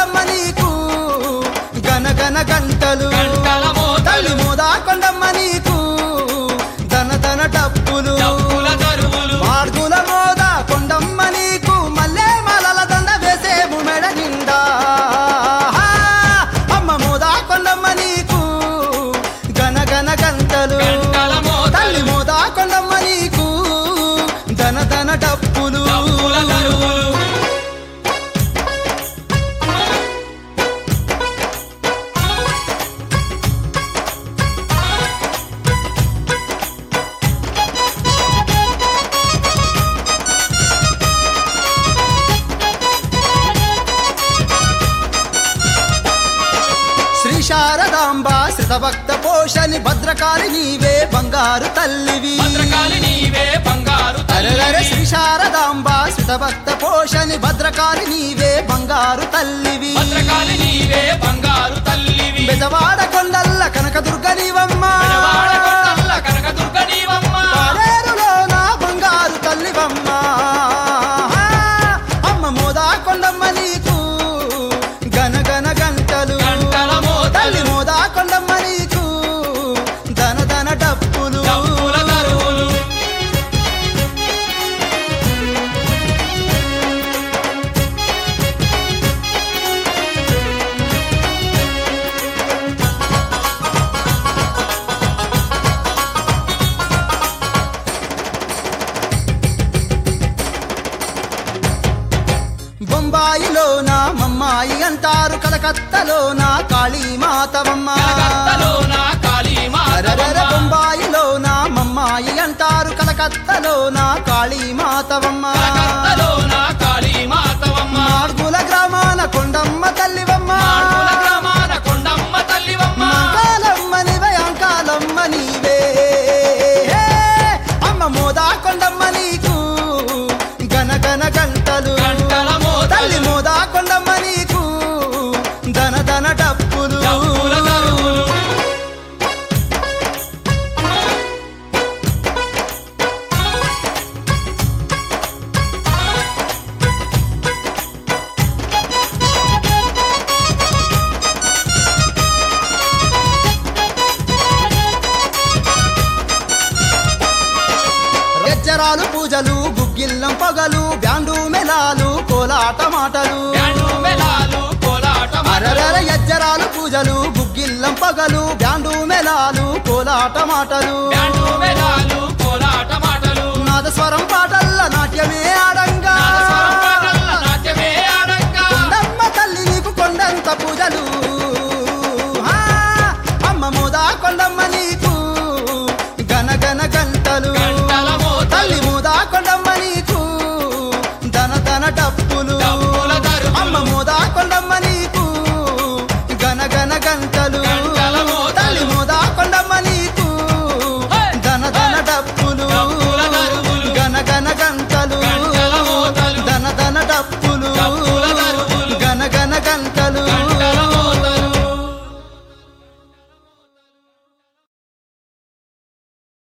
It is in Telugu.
కొండమ్మ నీకు గన గన గంటలు తల్లి మోదా కొండమ్మ నీకు ధన ధన డప్పులు మార్గుల మోదా కొండమ్మ నీకు మల్లె మాలల దండ వేసేము మెడ నిండా అమ్మ మోదా కొండమ్మ నీకు గన గన గంటలు తల్లి మోదా కొండమ్మ నీకు ధన ధన డప్పులు శారదాంబ శ్రితభక్త పోషని భద్రకాళి నీవే బంగారు తల్లివి శ్రీ శారదాంబ శ్రితభక్త పోషని భద్రకాళి నీవే బంగారు తల్లివి బెజవాడ కొండల్ల కనకదుర్గ నీవమ్మ పాలేరులోన బంగారు తల్లివమ్మ అమ్మ మోదా కొండమ్మ నీకు గన గన గంటలు తల్లి మోదా కొండమ్మ నీకు ధన ధన డప్పులు బొంబాయిలోన మమ్మాయి అంటారు కలకత్తలోన కాళీమాతవమ్మ బొంబాయిలోన మమ్మాయి అంటారు కలకత్తలోన కాళీమాతవమ్మ మార్గుల గ్రామాన కొండమ్మ తల్లివమ్మ అంకాలమ్మ నీవే అంకాలమ్మ నీవే అమ్మ మోదా కొండమ్మ నీకు గన గన గంటలు తల్లి మోదా కొండమ్మ నీకు ధన ధన డప్పులు గజ్జరాలు పూజలు గుగ్గిల్లం పొగలు బ్యాండు మెలాలు కోలాట మాటలు యజ్జరాలు పూజలు గుగ్గిల్లం పొగలు బ్యాండు మెలాలు కోలాట మాటలు